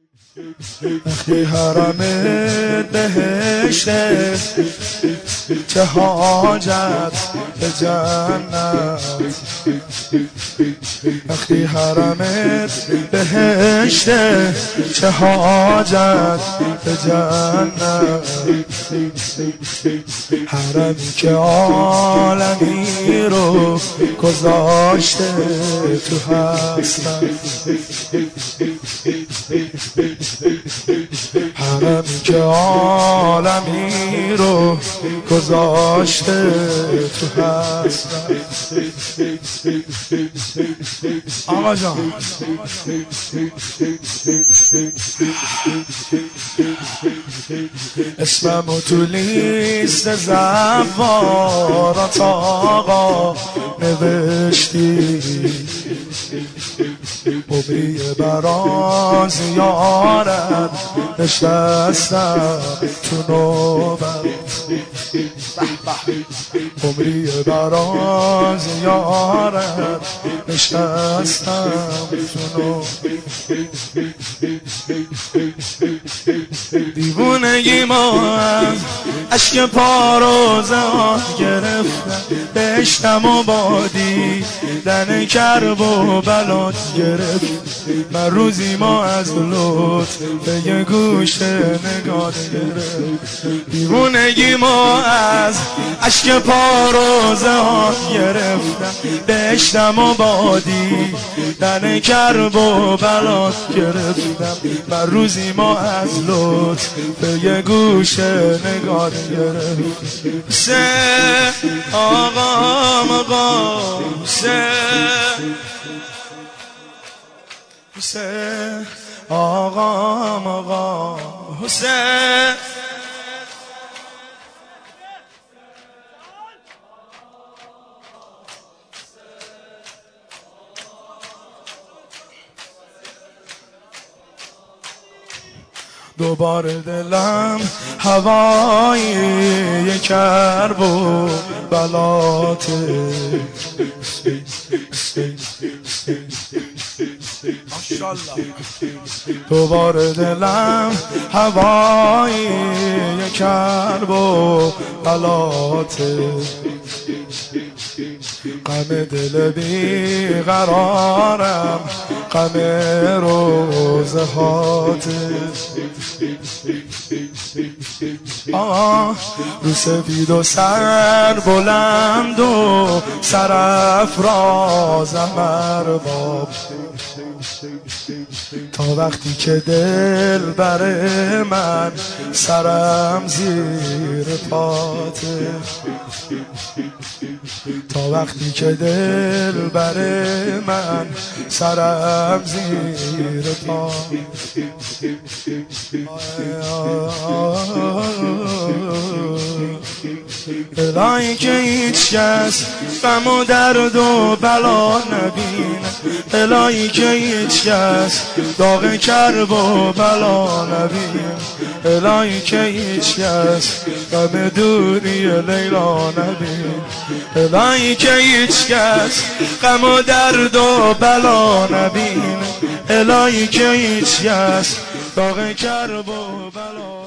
وقتی حرم بهشته چه حاجت به جنت، وقتی حرمت بهشته چه حاجت به جنت، حرمی که عالمی رو گذاشته تو هستن، حرمی که عالمی رو گذاشته تو هستن. آقا جان اسممو تو لیست زوارات آقا نوشتی، عمری برا زیارت نشستم تو نوبت، عمری برا زیارت نشستم تو نوبت. دیوونگی ما از عشق پاروزه ها گرفتن، بهشتم و بادی دن کرب و بلات گرفت، من روزی ما از لطف به یه گوشه نگاه گرفت. دیوونگی ما از عشق پاروزه ها گرفتن، بهشتم و بادی دن کرب و بلات گرفتم، من روزی ما از لطف به یه گوشه نگاه گرفت. حسین آقا مقا حسین آقا مقا حسین دوباره دلم هوای کرب و بلاته، دوباره دلم هوای کرب و بلاته، غم دل بی قرارم غم روزه هاته، رو سفید و سر بلند و سرافرازم ارباب، تا وقتی که دل بر من سرم زیر پاته، تا وقتی که دل بر من سرم زیر پاته. الهی که هیچ کس غم و درد و بلا نبینه، الهی که هیچ کس داغ کرب و بلا نبینه، الهی که هیچ کس غم دوری لیلا نبینه، الهی که هیچ کس غم و درد و بلا نبینه، الهی که هیچ کس داغ کرب و بلا